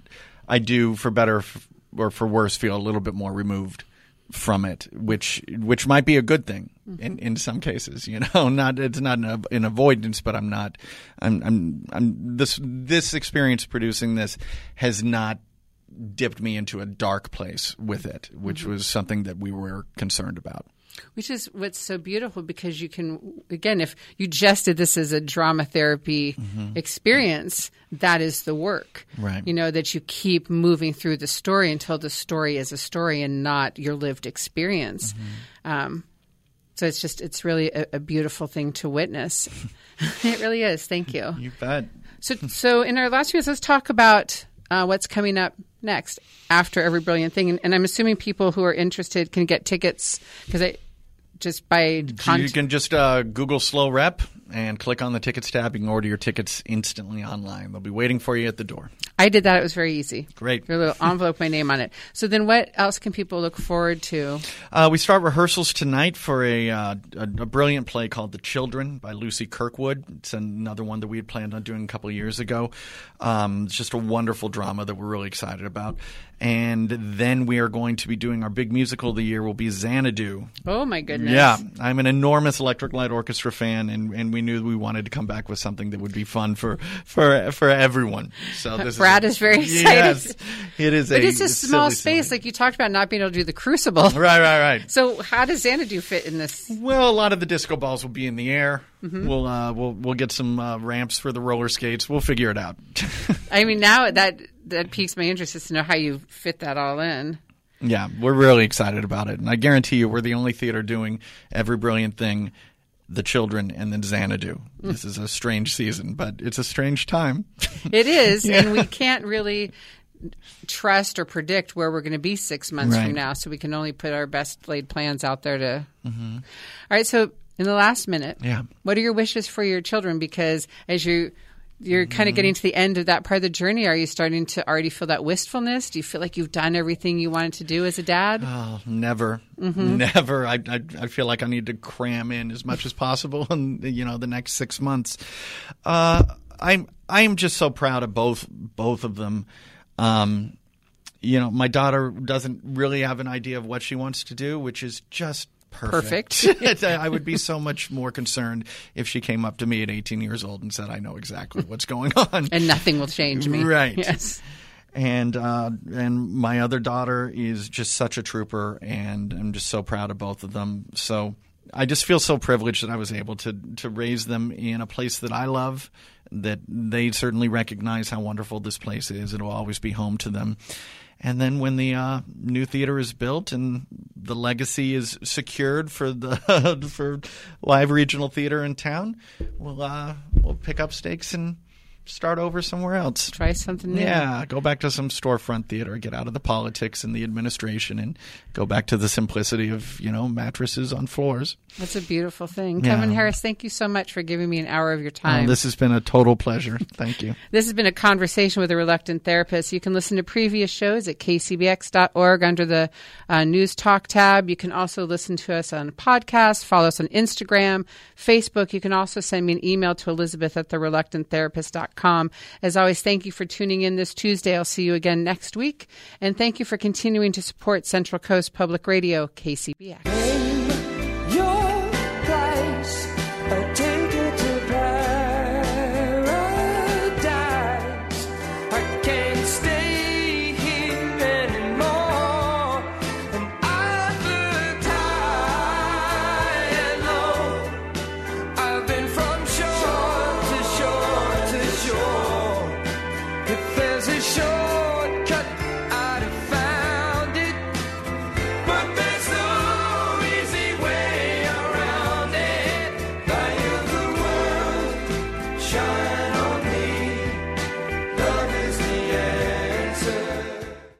I do, for better or for worse, feel a little bit more removed from it, which which might be a good thing mm-hmm. in, in some cases. You know, not it's not an, an avoidance, but I'm not. I'm I'm I'm this this experience producing this has not dipped me into a dark place with it, which mm-hmm. was something that we were concerned about. Which is what's so beautiful, because you can, again, if you just did this as a drama therapy mm-hmm. experience, that is the work. Right. You know, that you keep moving through the story until the story is a story and not your lived experience. Mm-hmm. Um, so it's just, it's really a, a beautiful thing to witness. It really is. Thank you. You bet. So, so in our last years, let's talk about uh, what's coming up next after Every Brilliant Thing. And, and I'm assuming people who are interested can get tickets, because I just by con- you can just uh, Google Slow Rep and click on the tickets tab. You can order your tickets instantly online. They'll be waiting for you at the door. I did that. It was very easy. Great. Your little envelope, my name on it. So then what else can people look forward to? Uh, we start rehearsals tonight for a, uh, a a brilliant play called The Children by Lucy Kirkwood. It's another one that we had planned on doing a couple of years ago. Um, it's just a wonderful drama that we're really excited about. And then we are going to be doing our big musical of the year will be Xanadu. Oh, my goodness. Yeah. I'm an enormous Electric Light Orchestra fan, and, and we knew we wanted to come back with something that would be fun for for for everyone. So this Brad is, is very excited. Yes, it is. But a it's a small silly, space, silly. like you talked about not being able to do the Crucible. Right, right, right. So how does Xanadu fit in this? Well, a lot of the disco balls will be in the air. Mm-hmm. We'll uh, we'll we'll get some uh, ramps for the roller skates. We'll figure it out. I mean, now that that piques my interest is to know how you fit that all in. Yeah, we're really excited about it, and I guarantee you, we're the only theater doing Every Brilliant Thing, The Children, and then Xanadu. This is a strange season, but it's a strange time. It is, Yeah. and we can't really trust or predict where we're going to be six months Right. from now, so we can only put our best laid plans out there to. Mm-hmm. All right, so in the last minute, Yeah. what are your wishes for your children? Because as you you're kind of getting to the end of that part of the journey, are you starting to already feel that wistfulness? Do you feel like you've done everything you wanted to do as a dad? Oh, never, Mm-hmm. never. I, I I feel like I need to cram in as much as possible in you know the next six months. Uh, I'm I'm just so proud of both both of them. Um, you know, my daughter doesn't really have an idea of what she wants to do, which is just perfect. Perfect. I would be so much more concerned if she came up to me at eighteen years old and said, "I know exactly what's going on," And nothing will change me. Right. Yes. And uh, and my other daughter is just such a trooper, and I'm just so proud of both of them. So I just feel so privileged that I was able to to raise them in a place that I love, that they certainly recognize how wonderful this place is. It will always be home to them. And then when the uh, new theater is built and the legacy is secured for the for live regional theater in town, we'll uh, we'll pick up stakes and start over somewhere else. Try something new. Yeah, go back to some storefront theater, get out of the politics and the administration, and go back to the simplicity of, you know, mattresses on floors. That's a beautiful thing. Yeah. Kevin Harris, thank you so much for giving me an hour of your time. Oh, this has been a total pleasure. Thank you. This has been a conversation with a reluctant therapist. You can listen to previous shows at k c b x dot org under the uh, News Talk tab. You can also listen to us on podcasts, follow us on Instagram, Facebook. You can also send me an email to Elizabeth at the reluctant therapist dot com. As always, thank you for tuning in this Tuesday. I'll see you again next week. And thank you for continuing to support Central Coast Public Radio, K C B X. Your price, a ticket to paradise. I can't stay here anymore. And I've been tired, Lord. I've been from shore to shore to shore. If there's a shore